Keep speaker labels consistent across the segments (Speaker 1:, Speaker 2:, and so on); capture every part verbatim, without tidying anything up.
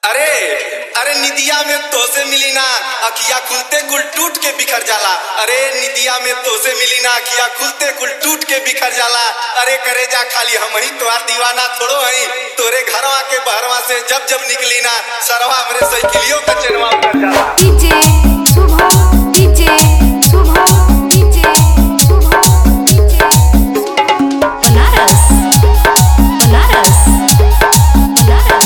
Speaker 1: अरे अरे निदिया में तोसे मिली ना अखिया खुलते कुल टूट के बिखर जाला। अरे निदिया में तोसे मिली ना अखिया खुलते कुल टूट के बिखर जाला। अरे करे जा खाली हम ही तोहार दीवाना थोड़ो हई। तोरे घरवा के बहरवा से जब जब निकली ना सरवा हमरे साइकिलियों का चेनवा उतर जाला।
Speaker 2: DJ Shubham DJ Shubham DJ Shubham DJ Banaras Banaras Banaras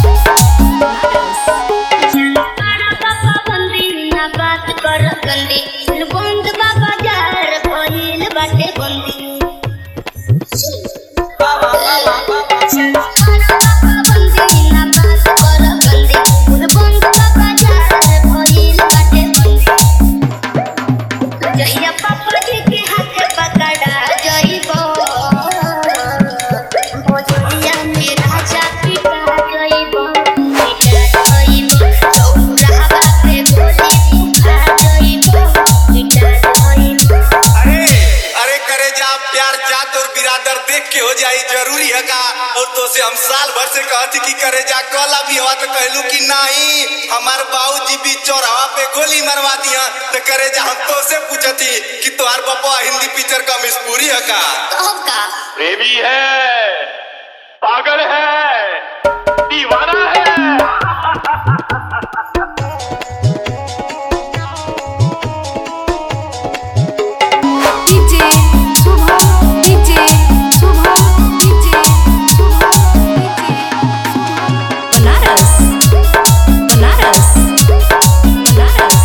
Speaker 1: के हो जाई जरूरी है का। और तो से हम साल भर से कहती कि करे जा कल अभी हवा तो कहलू कि नहीं हमार बाबूजी भी चौराहा पे गोली मरवा दिया। तो करे जा हम तो से पूछती कि तुम्हार पापा हिंदी पिक्चर का मजबूरी है का।
Speaker 3: का
Speaker 4: प्रेमी है, पागल है, दीवाना है।
Speaker 2: DJ Shubham DJ Shubham DJ Shubham DJ Banaras Banaras Banaras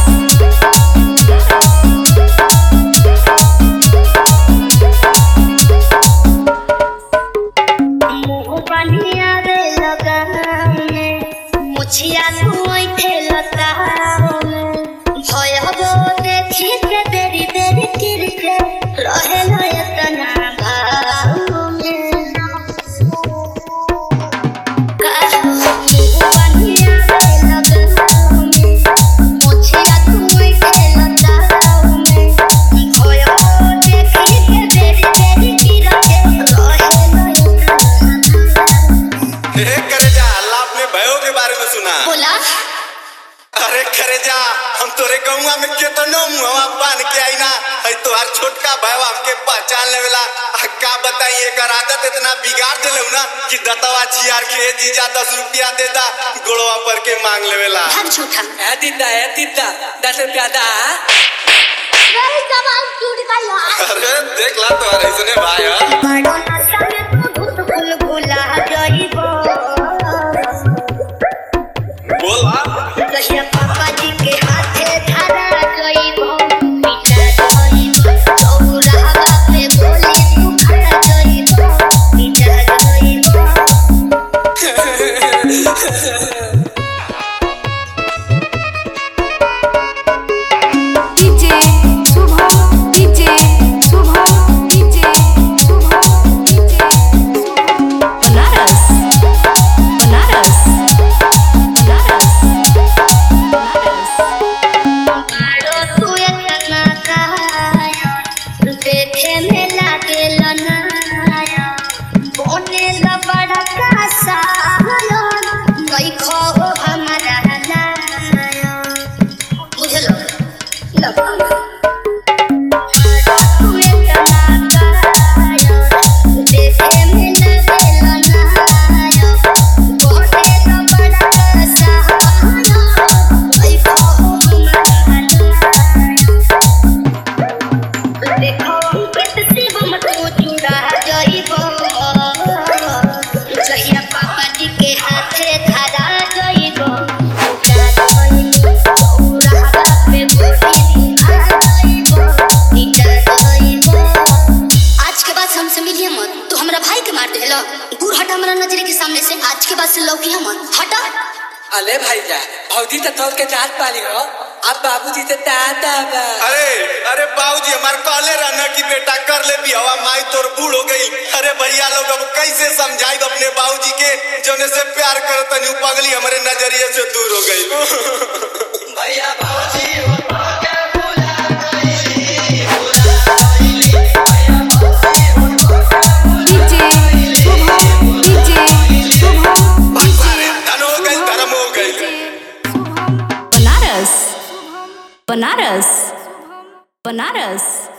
Speaker 3: मुँह बनिया रे लगाने मुछिया धुआई थे लगाने भय हो देखी के देरी देरी किरके रहे लयतना भाव में का मुँह बनिया रे लगाने मुछिया धुआई थे लगाने भय हो देखी के देरी देरी किरके रहे लयतना।
Speaker 1: हे करे जा अल्लाह अपने भयो के बारे में सुना।
Speaker 3: बोला
Speaker 1: अरे करे जा हम तोरे गौवा में केतनो मुहवा बांध के आई ना है तोहार छोटका भाईवा हमके पहचान लेवेला। का बताई एकर आदत इतना बिगाड़ देलू ना कि दतवा छियार के जीजा दस रुपया देता गोड़वा पर के मांग लेवेला।
Speaker 3: भाग झूठा
Speaker 5: ए दीदा ए दीदा दस रुपया दा।
Speaker 3: मेरी जबान टूट गई है।
Speaker 1: अरे देख ला तोहार ऐसने भाई है।
Speaker 3: बड़ो नशा में तू धुत फूल भुला जाइबो।
Speaker 1: बोल
Speaker 3: कहिया पापा जी के हाथे धरा जाइबो। मिटा जाइबो चौराहा पे बोली तू खड़ा जाइबो। मिटा जाइबो
Speaker 2: DJ Shubham DJ Shubham DJ Shubham DJ Banaras Banaras Banaras Banaras
Speaker 3: बारो तू इतना काया देखे में लागे लनाया बोने ला बड़ा कासा गई खो हमारा लाया मुझे लग लगा तू इतना काया देखे में लागे लनाया बोने ला बड़ा कासा गई खो हमारा लाया देखो पेट से हम तो चुरा जाइबो। कहिया पापा जी के हाथे धरा जाइबो। उठा जाइबो चौराहा पे बोली आ जाइबो। नीचा जाइबो आज के बाद हमसे मिलिए मत। तू हमरा भाई के मार देला दूर हट हमरा नजर के सामने से। आज के बाद से लौकिया मत हटा।
Speaker 5: अले भाई जा भौजी तो तोड़ के जात पाली हो अब बाबूजी से दादा बा।
Speaker 1: अरे अरे बाबूजी हमार कहले रहना कि बेटा कर ले बियावा माई तोर बूढ़ हो गई। अरे भैया लोग अब कैसे समझाई अपने बाबूजी के जोने से प्यार करतनी पगली हमारे नजरिए से दूर हो गई।
Speaker 5: भैया भौजी हो के बुला गई
Speaker 2: डीजे शुभम डीजे शुभम
Speaker 1: धन हो गई धर्म हो गई।
Speaker 2: बनारस बनारस